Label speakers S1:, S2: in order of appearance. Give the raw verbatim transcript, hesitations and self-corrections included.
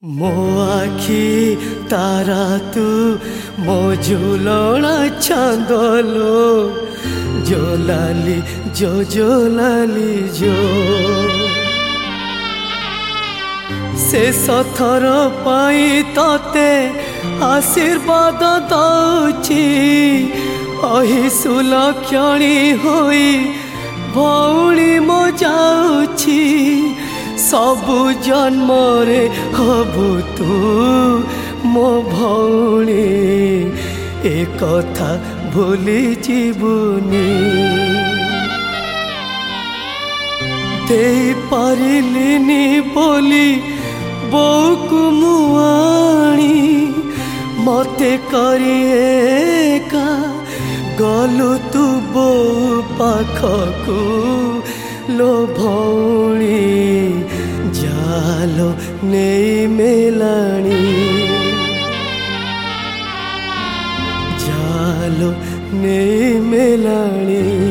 S1: मो आखी तारा तू मो झूलना चांदलो जो लाली जो जो लाली जो से सथर पाई तते आशीर्वाद दौची अहि सुलक्षणी होई भौणी मो जाऊची सबु जन्म रे हबु तू मो भौणी ए कथा भूली जीवनी दे पारिलिनी बोली बोकु मुआणी मते करिएका गलु तू बो पाखकू लो भौणी जालो नहीं मेलाणी जालो नहीं मेलाणी।